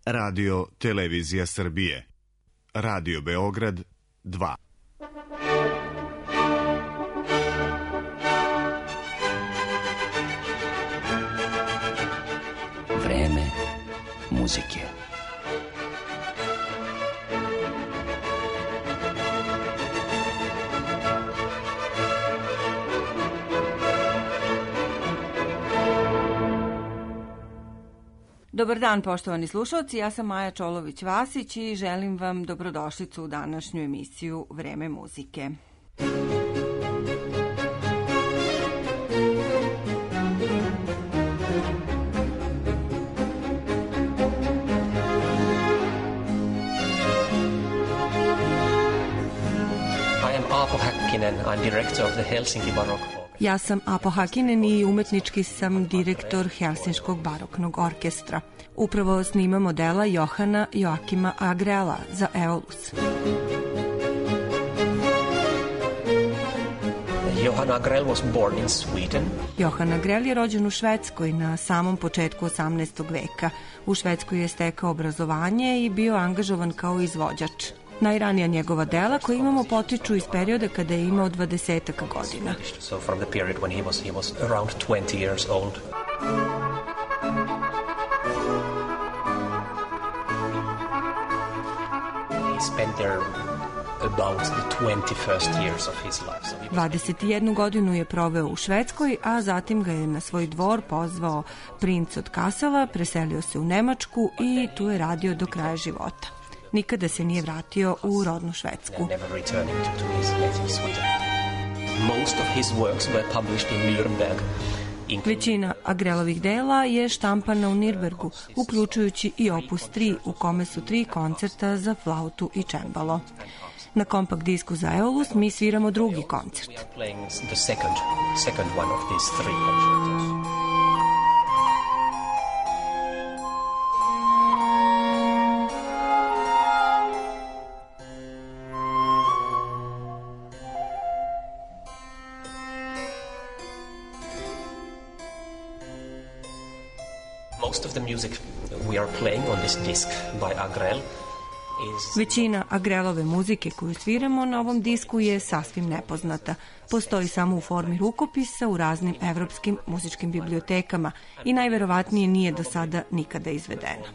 Radio Televizija Srbije. Radio Beograd 2. Vreme muzike. Dobar dan, poštovani slušalci, ja sam Maja Čolović-Vasić i želim vam dobrodošlicu u današnju emisiju Vreme muzike. Aapo Häkkinen, I'm director of the Helsinki Baroque Orchestra. Ja sam Aapo Häkkinen i umetnički sam direktor Helsinškog baroknog orkestra. Upravo snimamo dela Johana Joakima Agrela za Eolus. Johan Agrell was born in Sweden. Johan Agrell je rođen u Švedskoj na samom početku 18. veka. U Švedskoj je stekao obrazovanje i bio angažovan kao izvođač. Najranija njegova dela koje imamo potiču iz perioda kada je imao 20-ak godina. So from the period when he was around 20 years old. He spent there about the 21st years of his life. 21 godinu je proveo u Švedskoj, a zatim ga je na svoj dvor pozvao princ od Kassela, preselio se u Nemačku i tu je radio do kraja života. Nikada se nije vratio u rodnu Švedsku. Većina Agrelovih dela je štampana u Nirnbergu, uključujući i opus 3, u kome su 3 koncerta za flautu i čembalo. Na kompakt disku za Eolus mi sviramo drugi koncert. Most of the music we are playing on this disc by Agrell is... Većina Agrelove muzike koju sviramo na ovom disku je sasvim nepoznata. Postoji samo u formi rukopisa u raznim evropskim muzičkim bibliotekama i najverovatnije nije do sada nikada izvedena.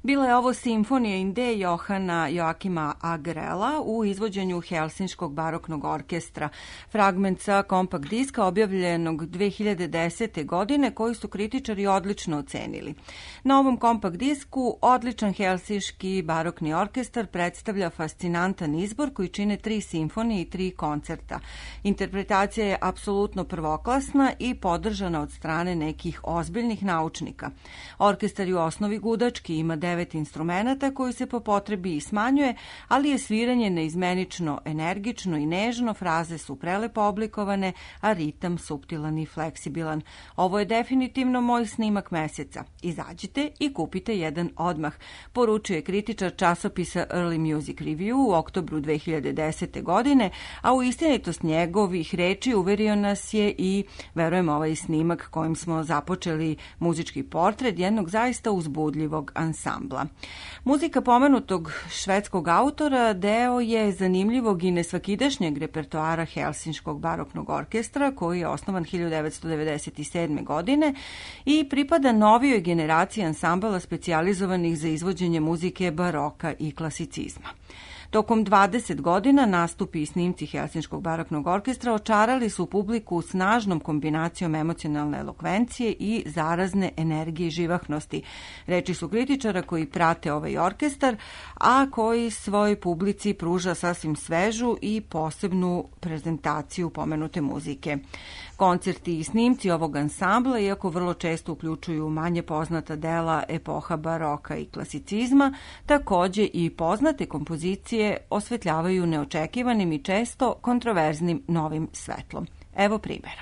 Bila je ovo simfonija in D Johana Joakima Agrela u izvođenju Helsinškog baroknog orkestra, fragment sa kompakt diska objavljenog 2010. godine koji su kritičari odlično ocenili. Na ovom kompakt disku odličan Helsinški barokni orkestar predstavlja fascinantan izbor koji čine 3 simfonije i 3 koncerta. Interpretacija je apsolutno prvoklasna i podržana od strane nekih ozbiljnih naučnika. Orkestar je u osnovi gudački, ima 9 instrumenata koji se po potrebi i smanjuje, ali je sviranje neizmenično, energično i nežno, fraze su prelepo oblikovane, a ritam suptilan i fleksibilan. Ovo je definitivno moj snimak meseca. Izađite i kupite jedan odmah, poručuje kritičar časopisa Early Music Review u oktobru 2010. godine, a u istinitost njegovih reči uverio nas je i, verujem, ovaj snimak kojim smo započeli muzički portret jednog zaista uzbudljivog ansambla. Muzika pomenutog švedskog autora deo je zanimljivog i nesvakidašnjeg repertoara Helsinškog baroknog orkestra koji je osnovan 1997. godine i pripada novijoj generaciji ansambala specijalizovanih za izvođenje muzike baroka i klasicizma. Tokom 20 godina nastupi i snimci Helsinškog baroknog orkestra očarali su publiku snažnom kombinacijom emocionalne elokvencije i zarazne energije i živahnosti. Reči su kritičara koji prate ovaj orkestar, a koji svojoj publici pruža sasvim svežu i posebnu prezentaciju pomenute muzike. Koncerti i snimci ovog ansambla, iako vrlo često uključuju manje poznata dela epoha baroka i klasicizma, takođe i poznate kompozicije osvetljavaju neočekivanim i često kontroverznim novim svetlom. Evo primjera.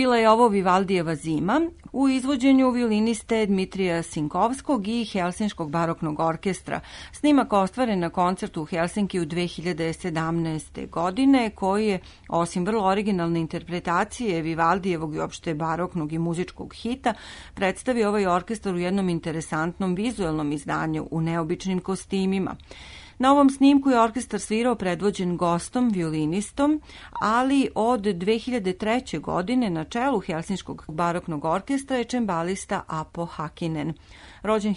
Bila je ovo Vivaldijeva zima u izvođenju violiniste Dmitrija Sinkovskog i Helsinškog baroknog orkestra. Snimak ostvaren na koncertu u Helsinkiju 2017. godine, koji je, osim vrlo originalne interpretacije Vivaldijevog i opšte baroknog i muzičkog hita, predstavio ovaj orkestar u jednom interesantnom vizuelnom izdanju u neobičnim kostimima. Na ovom snimku je orkestar svirao predvođen gostom, violinistom, ali od 2003. godine na čelu Helsinškog baroknog orkestra je čembalista Apo Hakinen. Rođen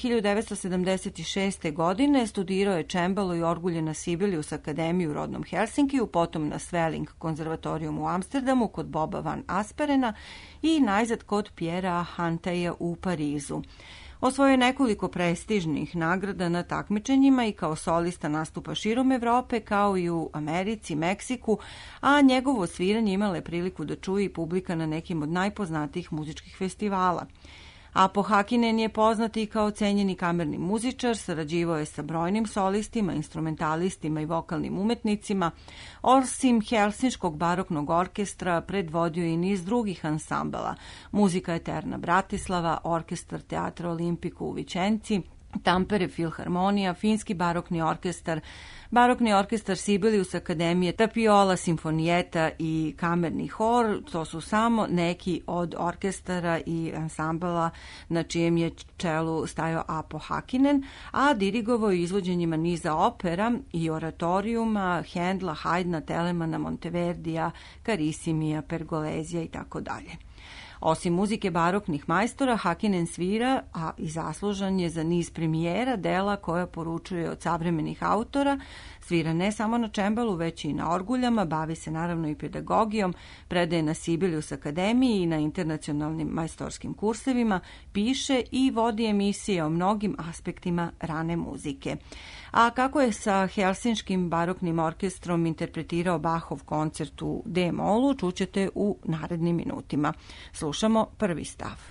1976. godine, studirao je čembalo i orgulje na Sibelius akademiji u rodnom Helsinkiju, potom na Svelling konzervatorijum u Amsterdamu kod Boba van Asperena i najzad kod Pjera Hanteja u Parizu. Osvojio je nekoliko prestižnih nagrada na takmičenjima i kao solista nastupa širom Evrope, kao i u Americi, Meksiku, a njegovo sviranje imala je priliku da čuje i publika na nekim od najpoznatijih muzičkih festivala. Apo Hakinen je poznat i kao cenjeni kamerni muzičar, sarađivao je sa brojnim solistima, instrumentalistima i vokalnim umetnicima. Osim Helsinškog baroknog orkestra, predvodio i niz drugih ansambala. Muzika Eterna Bratislava, Orkestar Teatra Olimpiku u Vičenci, Tampere Filharmonija, Finski barokni orkestar Sibelius akademije, Tapiola simfonijeta i kamerni hor. To su samo neki od orkestara i ansambala na čijem je čelu stajao Apo Hakinen, a dirigovao je izvođenjima niza opera i oratorijuma, Hendla, Haydna, Telemana, Monteverdija, Karisimija, Pergolezija i tako dalje. Osim muzike baroknih majstora, Hakinen svira, a i zaslužan je za niz premijera, dela koja poručuje od savremenih autora, svira ne samo na čembalu, već i na orguljama, bavi se naravno i pedagogijom, predaje na Sibelius akademiji i na internacionalnim majstorskim kursevima, piše i vodi emisije o mnogim aspektima rane muzike. A kako je sa Helsinškim baroknim orkestrom interpretirao Bachov koncert u D-molu, čućete u narednim minutima. Slušamo prvi stav.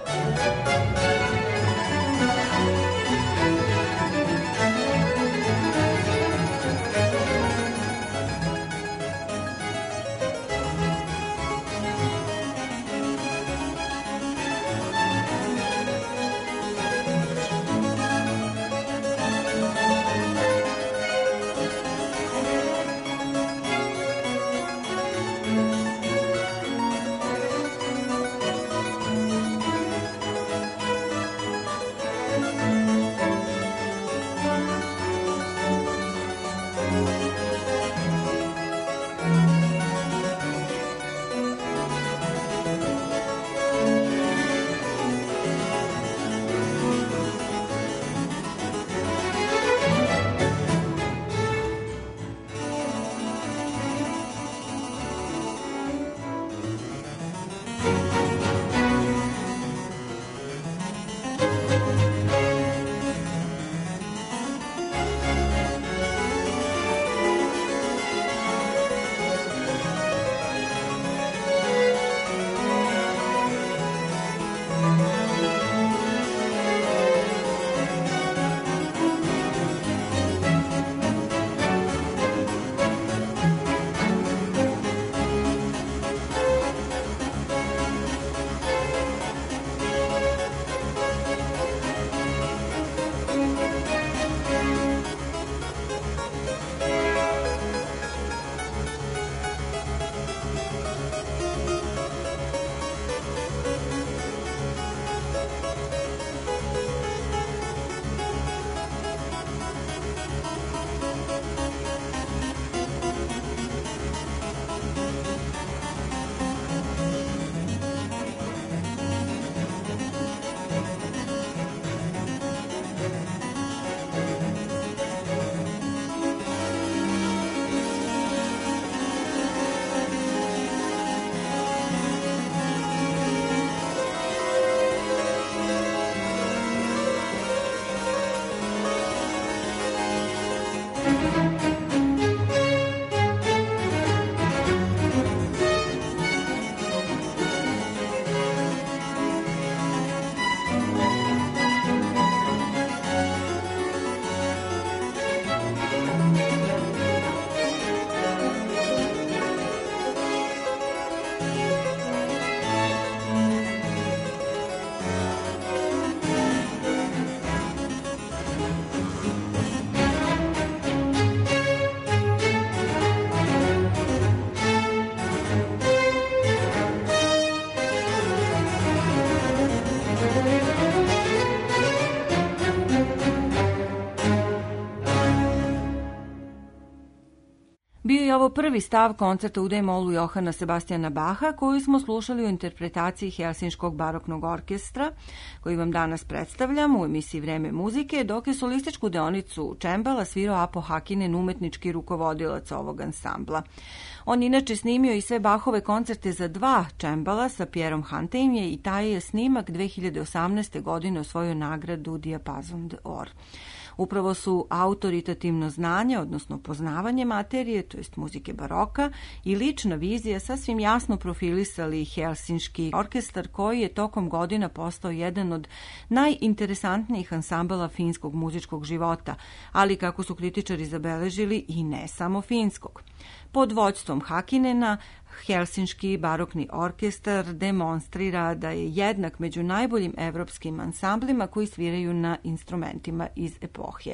Bio je ovo prvi stav koncerta u D-molu Johana Sebastijana Baha, koju smo slušali u interpretaciji Helsinškog baroknog orkestra, koji vam danas predstavljam u emisiji Vreme muzike, dok je solističku deonicu čembala svirao Apo Hakinen, umetnički rukovodilac ovog ansambla. On inače snimio i sve Bachove koncerte za dva čembala sa Pierom Hanteim i taj je snimak 2018. godine osvojio nagradu Diapason d'Or. Upravo su autoritativno znanje, odnosno poznavanje materije, to jest muzike baroka, i lična vizija sasvim jasno profilisali Helsinški orkestar, koji je tokom godina postao jedan od najinteresantnijih ansambala finskog muzičkog života, ali kako su kritičari zabeležili i ne samo finskog. Pod vođstvom Hakinena, Helsinški barokni orkestar demonstrira da je jednak među najboljim evropskim ansamblima koji sviraju na instrumentima iz epohe.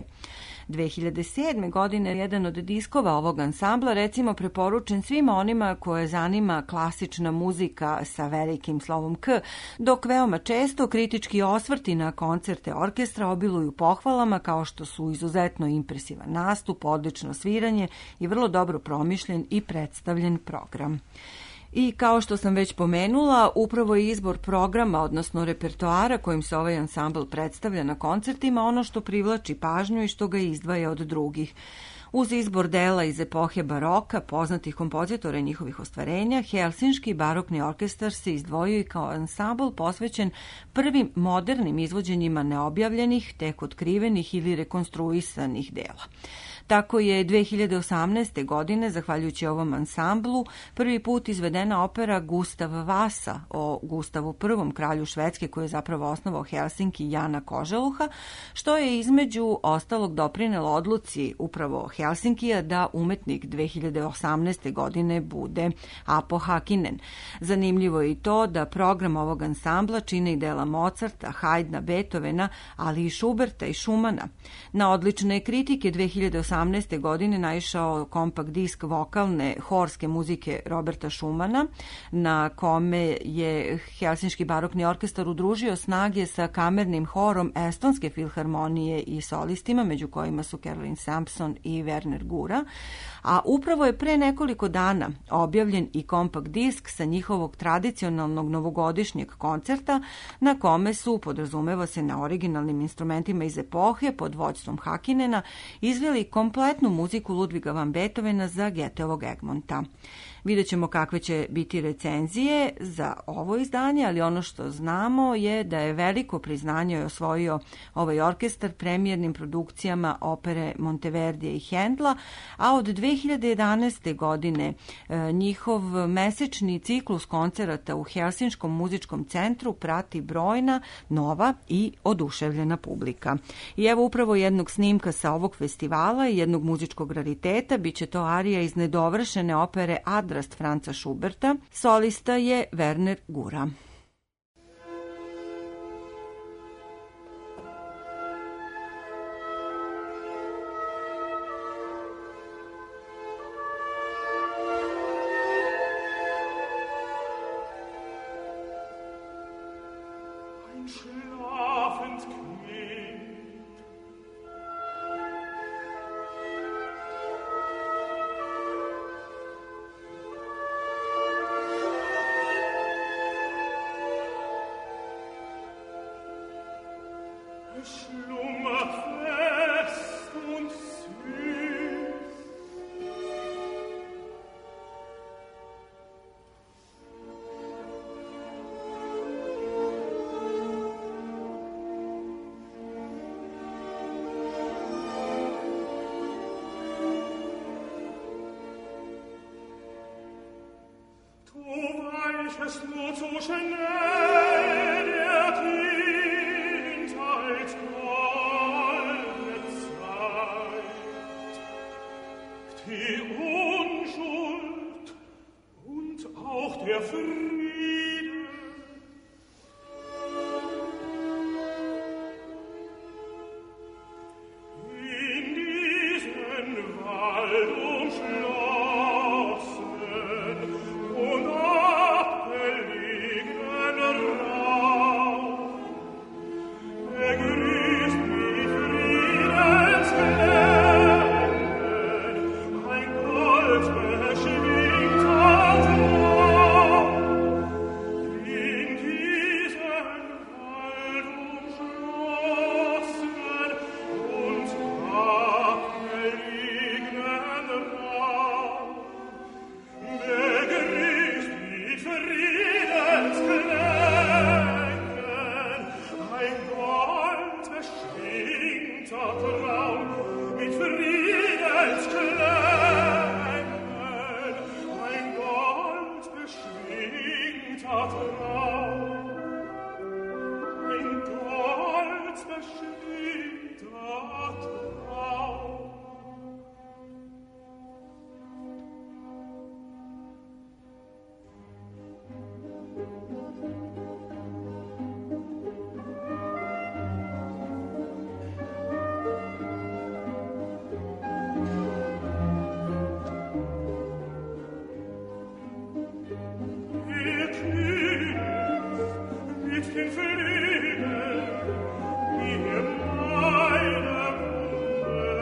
2007. godine jedan od diskova ovog ansambla recimo preporučen svima onima koje zanima klasična muzika sa velikim slovom K, dok veoma često kritički osvrti na koncerte orkestra obiluju pohvalama kao što su izuzetno impresivan nastup, odlično sviranje i vrlo dobro promišljen i predstavljen program. I kao što sam već pomenula, upravo je izbor programa, odnosno repertoara kojim se ovaj ansambl predstavlja na koncertima, ono što privlači pažnju i što ga izdvaja od drugih. Uz izbor dela iz epohe baroka, poznatih kompozitora i njihovih ostvarenja, Helsinški barokni orkestar se izdvojio i kao ansambl posvećen prvim modernim izvođenjima neobjavljenih, tek otkrivenih ili rekonstruisanih dela. Tako je 2018. godine, zahvaljujući ovom ansamblu, prvi put izvedena opera Gustav Vasa o Gustavu I, kralju Švedske, koji je zapravo osnovao Helsinki, Jana Koželuha, što je između ostalog doprinelo odluci upravo Helsinkija da umetnik 2018. godine bude Apo Hakinen. Zanimljivo je i to da program ovog ansambla čine i dela Mozarta, Haydna, Beethovena, ali i Schuberta i Schumana. Na odlične kritike 2018. godine naišao kompakt disk vokalne horske muzike Roberta Schumana, na kome je Helsinški barokni orkestar udružio snage sa kamernim horom Estonske filharmonije i solistima, među kojima su Caroline Sampson i Werner Gura, a upravo je pre nekoliko dana objavljen i kompakt disk sa njihovog tradicionalnog novogodišnjeg koncerta, na kome su, podrazumeva se na originalnim instrumentima iz epohe pod vođstvom Hakinena, izveli kompletnu muziku Ludviga van Beethovena za Goetheovog Egmonta. Vidjet ćemo kakve će biti recenzije za ovo izdanje, ali ono što znamo je da je veliko priznanje osvojio ovaj orkestar premijernim produkcijama opere Monteverdija i Hendla, a od 2011. godine njihov mesečni ciklus koncerata u Helsinškom muzičkom centru prati brojna, nova i oduševljena publika. I evo upravo jednog snimka sa ovog festivala i jednog muzičkog rariteta, bit će to arija iz nedovršene opere Adrast Franca Schuberta, solista je Werner Gura. Frieden, wie meine Wunde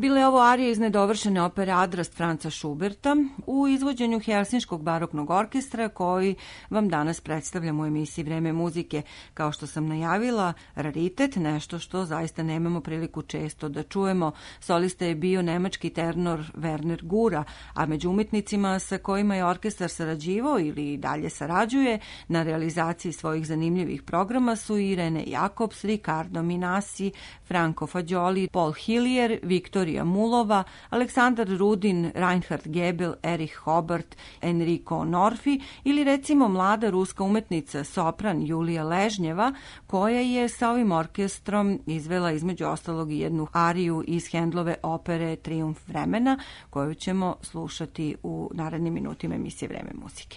Bile ovo arije iz nedovršene opere Adrast Franca Schuberta u izvođenju Helsinškog baroknog orkestra koji vam danas predstavljam u emisiji Vreme muzike. Kao što sam najavila, raritet, nešto što zaista nemamo priliku često da čujemo. Solista je bio nemački tenor Werner Gura, a među umetnicima sa kojima je orkestar sarađivao ili dalje sarađuje na realizaciji svojih zanimljivih programa su Irene Jakobs, Riccardo Minassi, Franco Fagioli, Paul Hillier, Viktorija Mulova, Aleksandar Rudin, Reinhard Gebel, Erich Hobart, Enrico Norfi ili recimo mlada ruska umetnica sopran Julija Ležnjeva koja je sa ovim orkestrom izvela između ostalog i jednu ariju iz Hendlove opere Trijumf vremena koju ćemo slušati u narednim minutima emisije Vreme muzike.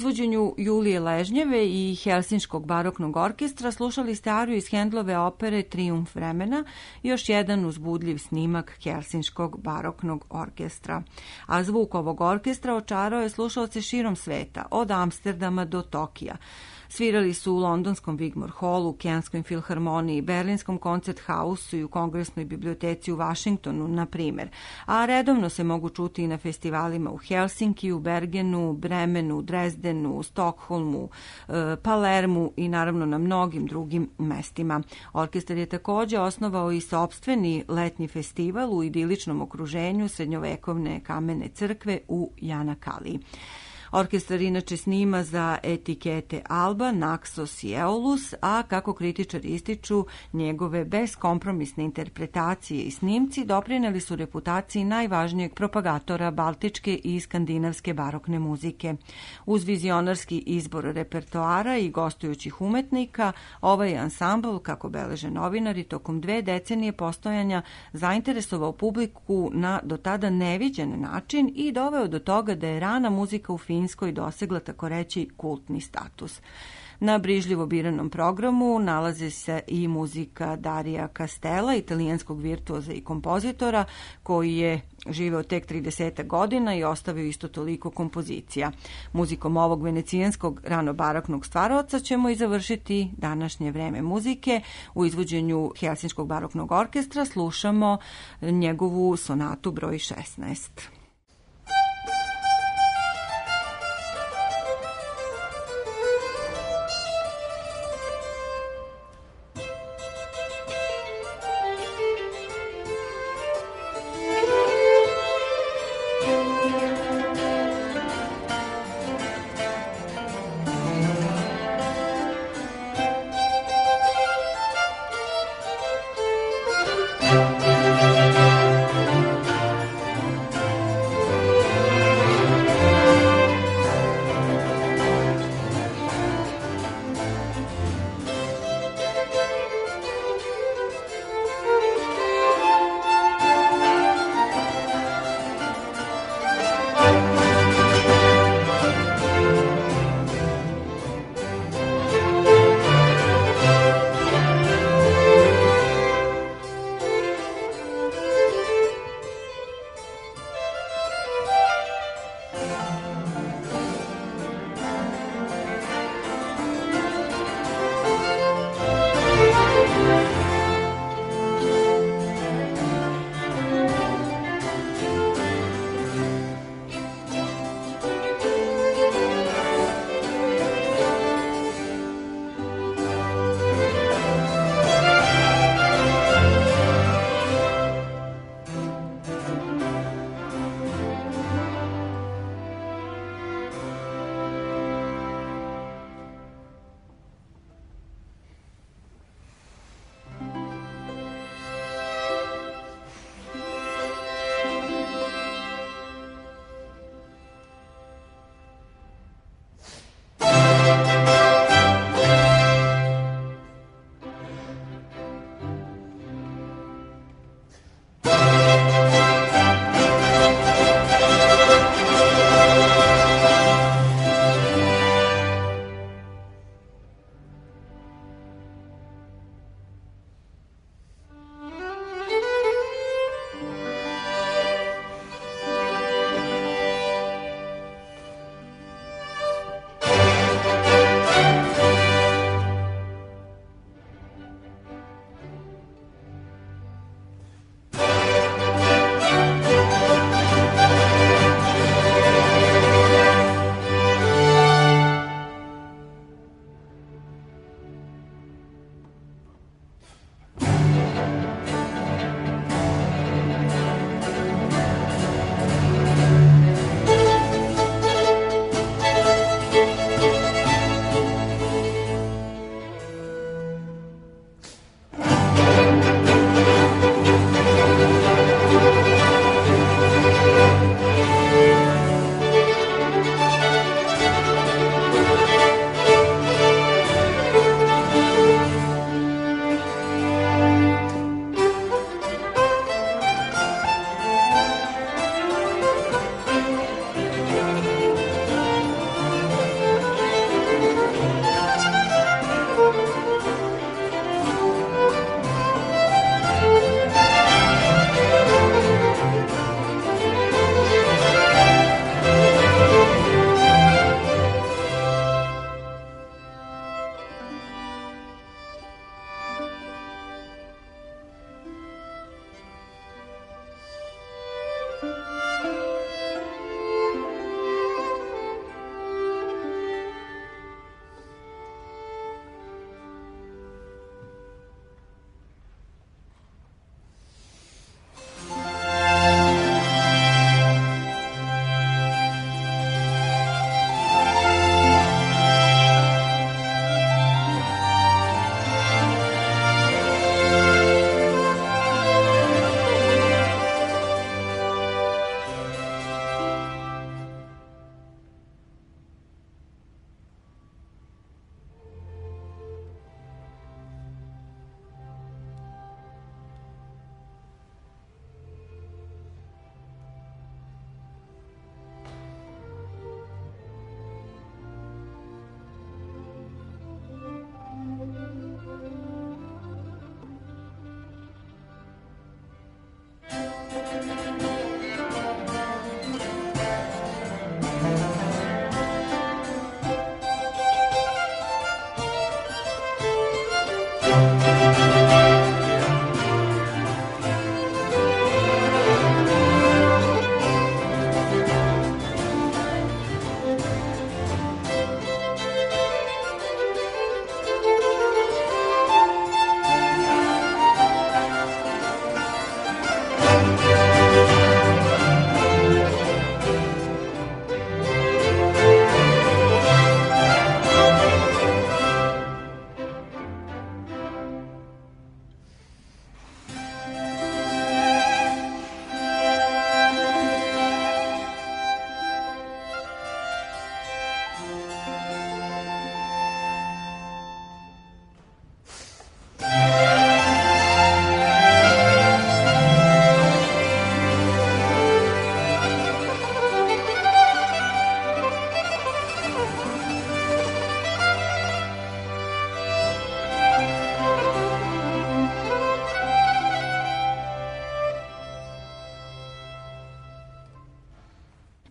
izvođenju Julije Ležnjeve i Helsinškog baroknog orkestra slušali ste ariju iz Hendlove opere Trijumf vremena, još jedan uzbudljiv snimak Helsinškog baroknog orkestra. A zvuk ovog orkestra očarao je slušaoce širom sveta, od Amsterdama do Tokija. Svirali su u londonskom Wigmore Hallu, Kenskoj filharmoniji, berlinskom koncert hausu i u Kongresnoj biblioteci u Vašingtonu, na primjer. A redovno se mogu čuti i na festivalima u Helsinkiju, Bergenu, Bremenu, Drezdenu, Stokholmu, Palermu i naravno na mnogim drugim mestima. Orkestar je također osnovao i sopstveni letnji festival u idiličnom okruženju srednjovekovne kamene crkve u Janakali. Orkestar inače snima za etikete Alba, Naxos i Eolus, a kako kritičari ističu, njegove beskompromisne interpretacije i snimci doprineli su reputaciji najvažnijeg propagatora baltičke i skandinavske barokne muzike. Uz vizionarski izbor repertoara i gostujućih umetnika, ovaj ansambl, kako beleže novinari, tokom 2 decenije postojanja zainteresovao publiku na do tada neviđen način i doveo do toga da je rana muzika u Finskoj dosegla, tako reći, kultni status. Na brižljivo biranom programu nalaze se i muzika Darija Castella, italijanskog virtuoza i kompozitora, koji je živeo tek 30 godina i ostavio isto toliko kompozicija. Muzikom ovog venecijanskog ranobaroknog stvaraoca ćemo i završiti današnje vreme muzike. U izvođenju Helsinškog baroknog orkestra slušamo njegovu sonatu broj 16.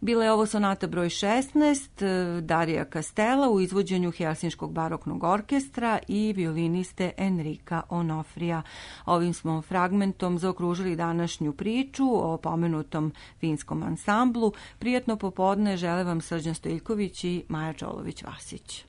Bila je ovo sonata broj 16 Darija Castella u izvođenju Helsinškog baroknog orkestra i violiniste Enrika Onofrija. Ovim smo fragmentom zaokružili današnju priču o pomenutom finskom ansamblu. Prijatno popodne žele vam Srđan Stojiljković i Maja Čolović-Vasić.